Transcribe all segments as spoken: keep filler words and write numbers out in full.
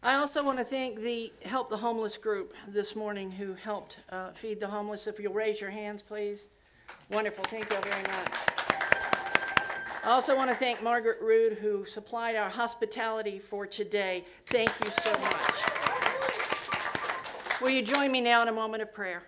I also want to thank the Help the Homeless group this morning who helped uh, feed the homeless. If you'll raise your hands, please. Wonderful. Thank you very much. I also want to thank Margaret Rood, who supplied our hospitality for today. Thank you so much. Will you join me now in a moment of prayer?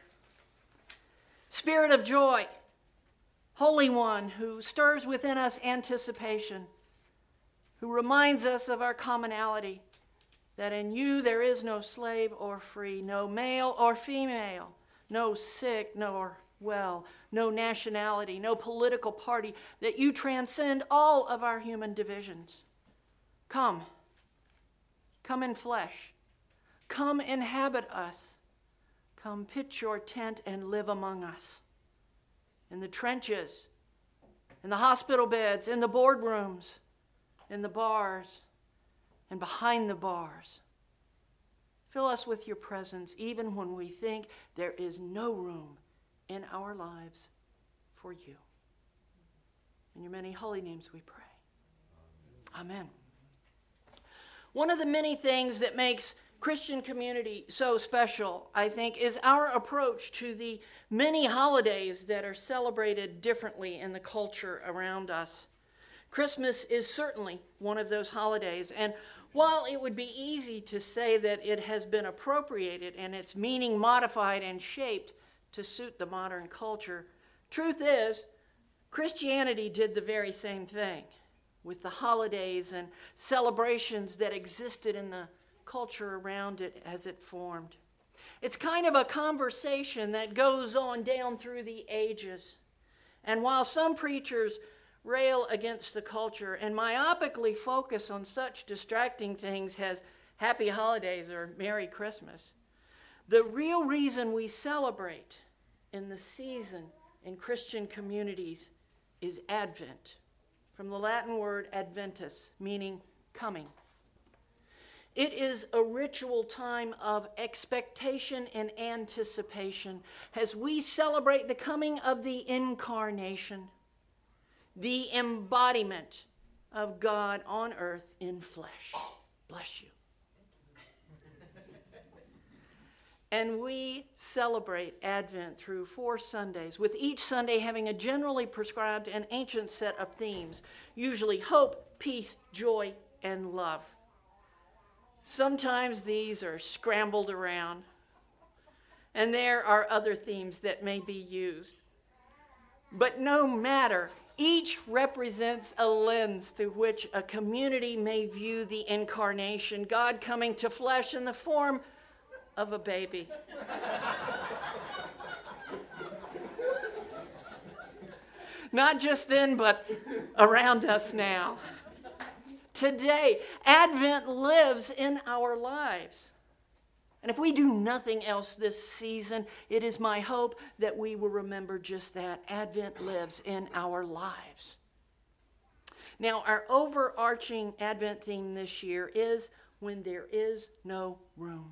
Spirit of joy, Holy One, who stirs within us anticipation, who reminds us of our commonality, that in you there is no slave or free, no male or female, no sick nor well, no nationality, no political party, that you transcend all of our human divisions. Come, come in flesh, come inhabit us, come pitch your tent and live among us. In the trenches, in the hospital beds, in the boardrooms, in the bars, and behind the bars. Fill us with your presence even when we think there is no room in our lives for you. In your many holy names we pray. Amen. One of the many things that makes Christian community so special, I think, is our approach to the many holidays that are celebrated differently in the culture around us. Christmas is certainly one of those holidays, and while it would be easy to say that it has been appropriated and its meaning modified and shaped to suit the modern culture, truth is, Christianity did the very same thing with the holidays and celebrations that existed in the culture around it as it formed. It's kind of a conversation that goes on down through the ages. And while some preachers rail against the culture and myopically focus on such distracting things as happy holidays or Merry Christmas, the real reason we celebrate in the season in Christian communities is Advent, from the Latin word adventus, meaning coming. It is a ritual time of expectation and anticipation as we celebrate the coming of the incarnation, the embodiment of God on earth in flesh. Bless you. And we celebrate Advent through four Sundays, with each Sunday having a generally prescribed and ancient set of themes, usually hope, peace, joy, and love. Sometimes these are scrambled around, and there are other themes that may be used. But no matter, each represents a lens through which a community may view the incarnation, God coming to flesh in the form of a baby. Not just then, but around us now. Today, Advent lives in our lives. And if we do nothing else this season, it is my hope that we will remember just that. Advent lives in our lives. Now, our overarching Advent theme this year is when there is no room.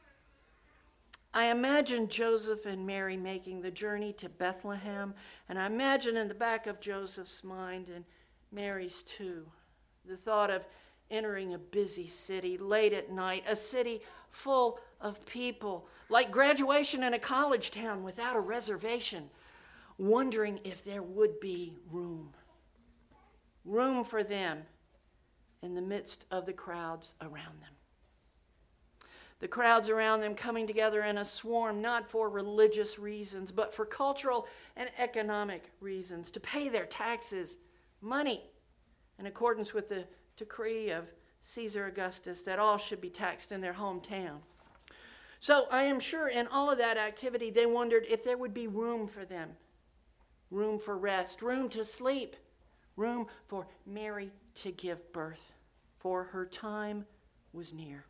I imagine Joseph and Mary making the journey to Bethlehem, and I imagine in the back of Joseph's mind, and Mary's too, the thought of entering a busy city late at night, a city full of people, like graduation in a college town without a reservation, wondering if there would be room. Room for them in the midst of the crowds around them. The crowds around them coming together in a swarm, not for religious reasons, but for cultural and economic reasons, to pay their taxes, money, in accordance with the decree of Caesar Augustus that all should be taxed in their hometown. So I am sure in all of that activity, they wondered if there would be room for them, room for rest, room to sleep, room for Mary to give birth, for her time was near.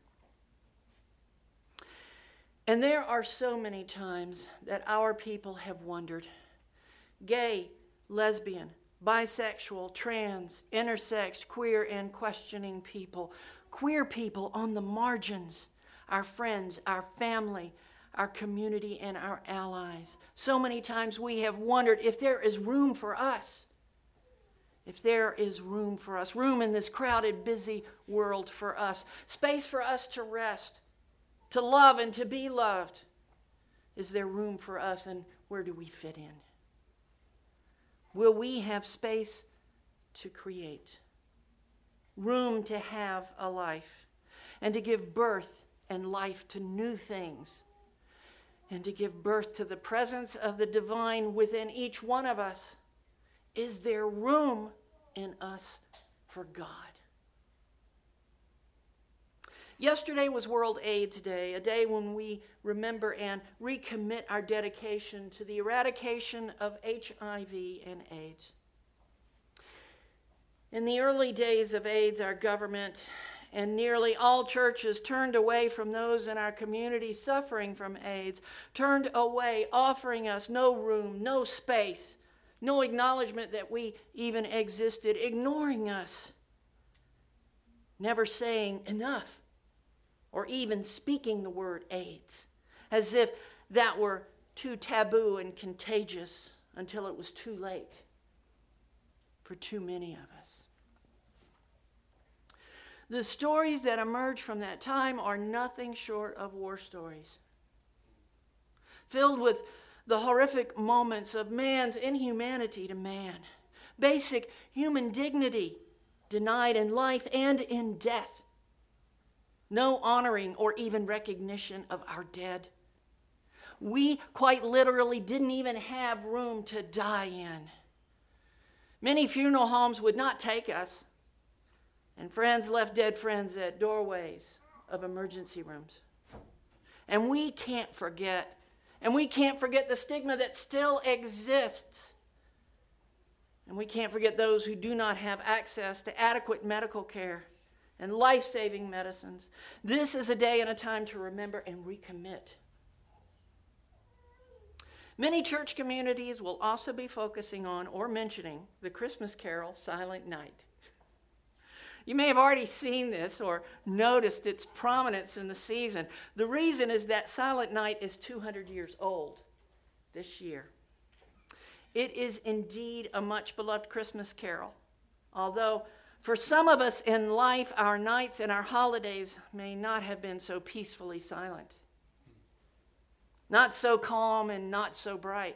And there are so many times that our people have wondered. Gay, lesbian, bisexual, trans, intersex, queer, and questioning people. Queer people on the margins. Our friends, our family, our community, and our allies. So many times we have wondered if there is room for us. if there is room for us, room in this crowded, busy world for us, space for us to rest, to love and to be loved, is there room for us, and where do we fit in? Will we have space to create, room to have a life, and to give birth and life to new things, and to give birth to the presence of the divine within each one of us? Is there room in us for God? Yesterday was World AIDS Day, a day when we remember and recommit our dedication to the eradication of H I V and AIDS. In the early days of AIDS, our government and nearly all churches turned away from those in our community suffering from AIDS, turned away, offering us no room, no space, no acknowledgement that we even existed, ignoring us, never saying enough, or even speaking the word AIDS, as if that were too taboo and contagious until it was too late for too many of us. The stories that emerge from that time are nothing short of war stories, filled with the horrific moments of man's inhumanity to man, basic human dignity denied in life and in death, no honoring or even recognition of our dead. We quite literally didn't even have room to die in. Many funeral homes would not take us, and friends left dead friends at doorways of emergency rooms. And we can't forget And we can't forget the stigma that still exists. And we can't forget those who do not have access to adequate medical care and life-saving medicines. This is a day and a time to remember and recommit. Many church communities will also be focusing on or mentioning the Christmas carol, Silent Night. You may have already seen this or noticed its prominence in the season. The reason is that Silent Night is two hundred years old this year. It is indeed a much beloved Christmas carol, although for some of us in life, our nights and our holidays may not have been so peacefully silent, not so calm and not so bright.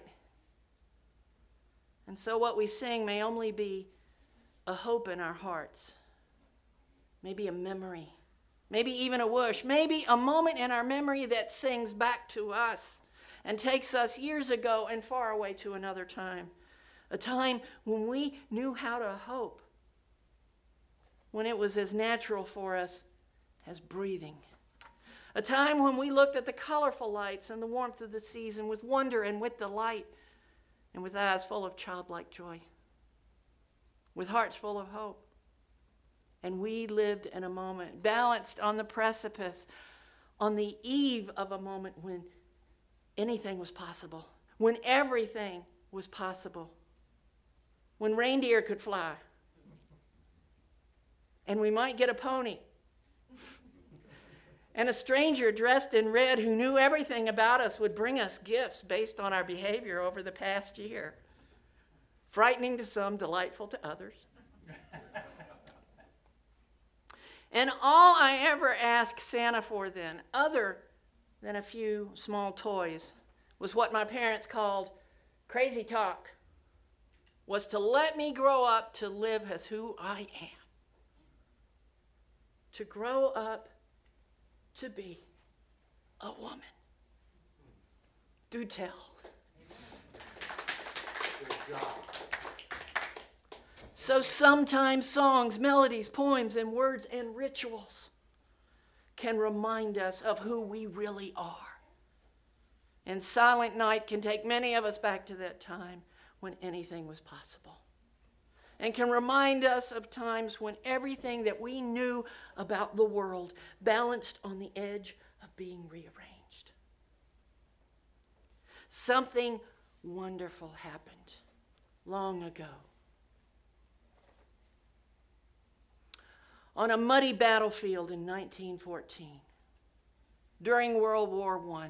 And so what we sing may only be a hope in our hearts, maybe a memory, maybe even a wish, maybe a moment in our memory that sings back to us and takes us years ago and far away to another time, a time when we knew how to hope, when it was as natural for us as breathing, a time when we looked at the colorful lights and the warmth of the season with wonder and with delight and with eyes full of childlike joy, with hearts full of hope. And we lived in a moment, balanced on the precipice, on the eve of a moment when anything was possible, when everything was possible, when reindeer could fly, and we might get a pony, and a stranger dressed in red who knew everything about us would bring us gifts based on our behavior over the past year, frightening to some, delightful to others. And all I ever asked Santa for then, other than a few small toys, was what my parents called crazy talk, was to let me grow up to live as who I am. To grow up to be a woman. Do tell. Good job. So sometimes songs, melodies, poems, and words and rituals can remind us of who we really are. And Silent Night can take many of us back to that time when anything was possible. And can remind us of times when everything that we knew about the world balanced on the edge of being rearranged. Something wonderful happened long ago. On a muddy battlefield in nineteen fourteen, during World War One,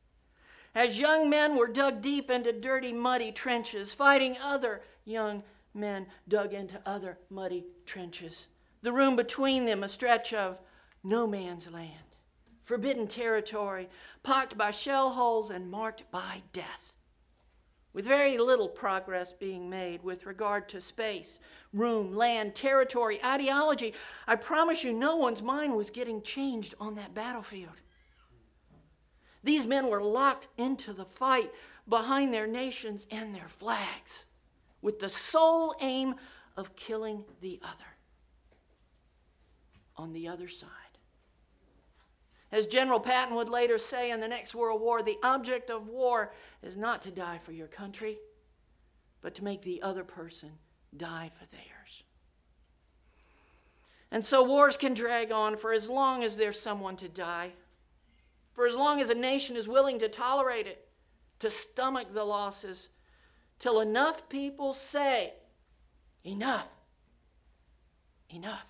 as young men were dug deep into dirty, muddy trenches, fighting other young men dug into other muddy trenches. The room between them a stretch of no man's land, forbidden territory, pocked by shell holes and marked by death, with very little progress being made with regard to space, room, land, territory, ideology. I promise you, no one's mind was getting changed on that battlefield. These men were locked into the fight behind their nations and their flags, with the sole aim of killing the other on the other side. As General Patton would later say in the next World War, the object of war is not to die for your country, but to make the other person die for theirs. And so wars can drag on for as long as there's someone to die, for as long as a nation is willing to tolerate it, to stomach the losses, till enough people say, enough, enough.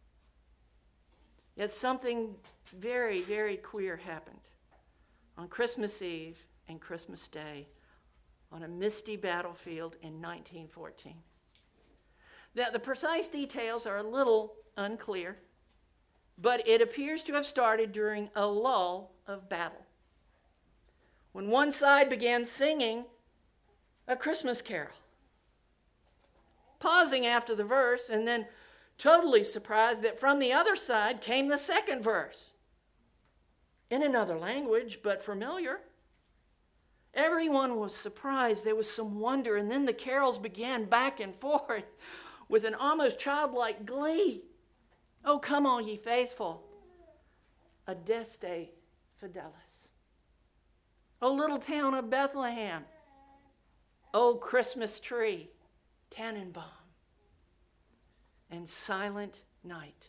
Yet something very, very queer happened on Christmas Eve and Christmas Day on a misty battlefield in nineteen fourteen. Now, the precise details are a little unclear, but it appears to have started during a lull of battle, when one side began singing a Christmas carol, pausing after the verse, and then totally surprised that from the other side came the second verse, in another language, but familiar. Everyone was surprised. There was some wonder, and then the carols began back and forth with an almost childlike glee. Oh, come all ye faithful, Adeste Fidelis. O little town of Bethlehem, O Christmas tree, Tannenbaum, and Silent Night.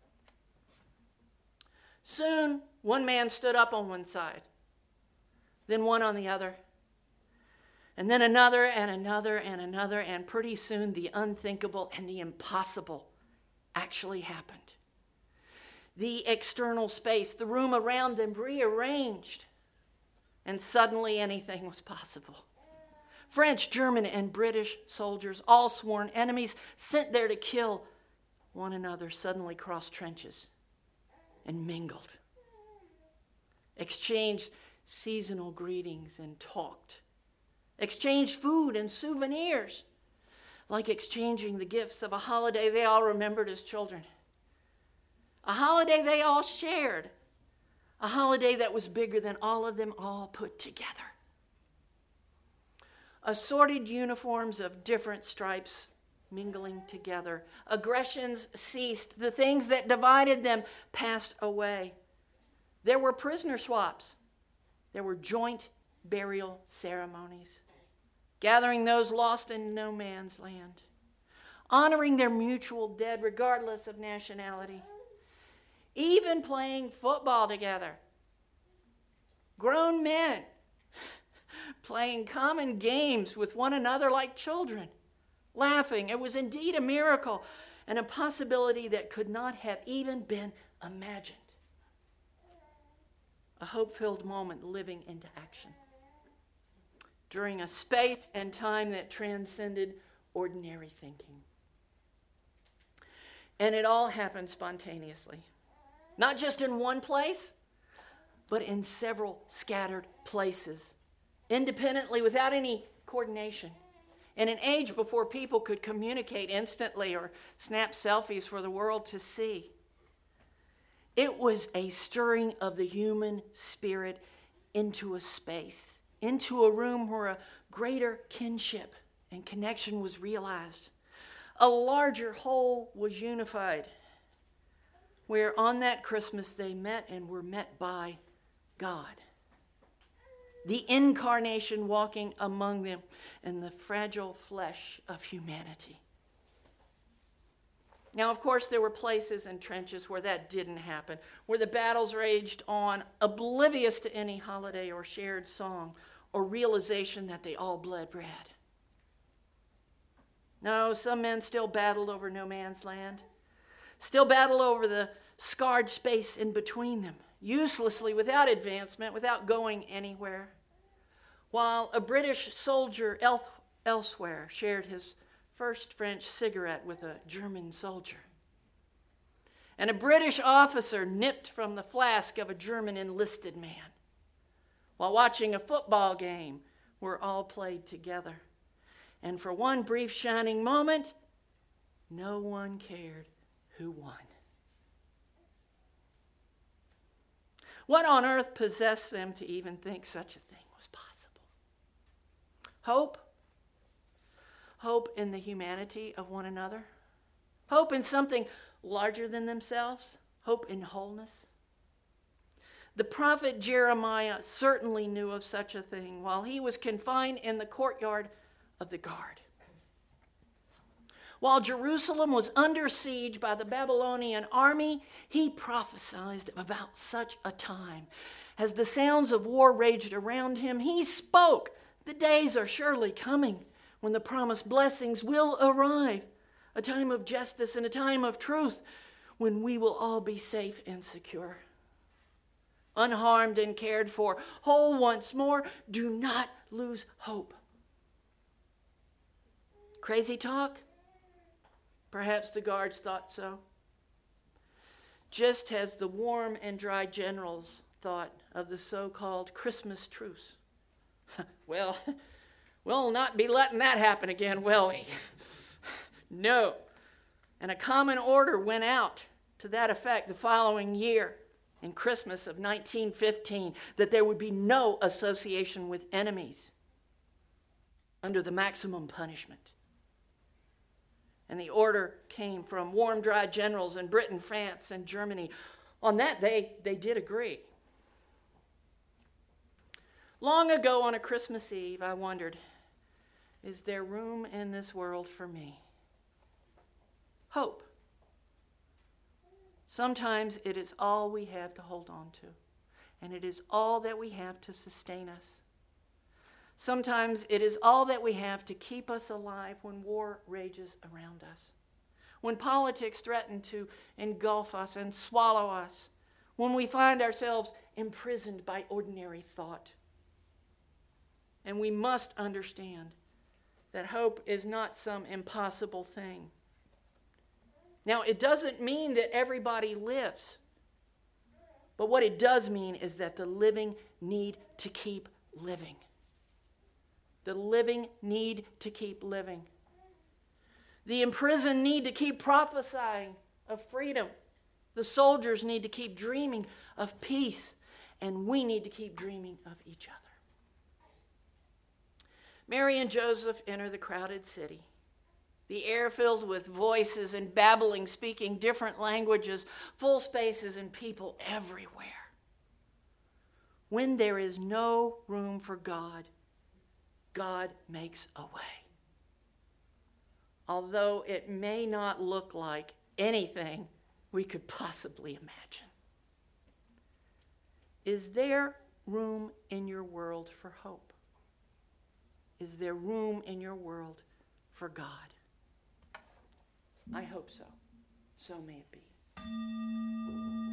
Soon, one man stood up on one side, then one on the other, and then another and another and another, and pretty soon the unthinkable and the impossible actually happened. The external space, the room around them rearranged, and suddenly anything was possible. French, German, and British soldiers, all sworn enemies, sent there to kill one another, suddenly crossed trenches and mingled, exchanged seasonal greetings and talked, exchanged food and souvenirs, like exchanging the gifts of a holiday they all remembered as children, a holiday they all shared, a holiday that was bigger than all of them all put together. Assorted uniforms of different stripes mingling together. Aggressions ceased. The things that divided them passed away. There were prisoner swaps. There were joint burial ceremonies, gathering those lost in no man's land, honoring their mutual dead regardless of nationality, even playing football together. Grown men playing common games with one another like children, laughing. It was indeed a miracle and a possibility that could not have even been imagined. A hope-filled moment living into action during a space and time that transcended ordinary thinking. And it all happened spontaneously. Not just in one place, but in several scattered places, independently, without any coordination. In an age before people could communicate instantly or snap selfies for the world to see. It was a stirring of the human spirit into a space, into a room where a greater kinship and connection was realized. A larger whole was unified, where on that Christmas they met and were met by God. The incarnation walking among them in the fragile flesh of humanity. Now, of course, there were places and trenches where that didn't happen, where the battles raged on, oblivious to any holiday or shared song or realization that they all bled red. No, some men still battled over no man's land, still battled over the scarred space in between them, uselessly, without advancement, without going anywhere, while a British soldier el- elsewhere shared his first French cigarette with a German soldier. And a British officer nipped from the flask of a German enlisted man while watching a football game where all played together. And for one brief shining moment, no one cared who won. What on earth possessed them to even think such a thing was possible? Hope? Hope in the humanity of one another? Hope in something larger than themselves? Hope in wholeness? The prophet Jeremiah certainly knew of such a thing while he was confined in the courtyard of the guard. While Jerusalem was under siege by the Babylonian army, he prophesied about such a time. As the sounds of war raged around him, he spoke, "The days are surely coming when the promised blessings will arrive, a time of justice and a time of truth, when we will all be safe and secure. Unharmed and cared for, whole once more, do not lose hope." Crazy talk? Perhaps the guards thought so. Just as the warm and dry generals thought of the so-called Christmas truce. Well, we'll not be letting that happen again, will we? No. And a common order went out to that effect the following year, in Christmas of nineteen fifteen, that there would be no association with enemies under the maximum punishment. And the order came from warm, dry generals in Britain, France, and Germany. On that, they, they did agree. Long ago on a Christmas Eve, I wondered, is there room in this world for me? Hope. Sometimes it is all we have to hold on to, and it is all that we have to sustain us. Sometimes it is all that we have to keep us alive when war rages around us, when politics threaten to engulf us and swallow us, when we find ourselves imprisoned by ordinary thought. And we must understand that hope is not some impossible thing. Now, it doesn't mean that everybody lives, but what it does mean is that the living need to keep living. The living need to keep living. The imprisoned need to keep prophesying of freedom. The soldiers need to keep dreaming of peace. And we need to keep dreaming of each other. Mary and Joseph enter the crowded city. The air filled with voices and babbling, speaking different languages, full spaces and people everywhere. When there is no room for God, God makes a way. Although it may not look like anything we could possibly imagine. Is there room in your world for hope? Is there room in your world for God? I hope so. So may it be.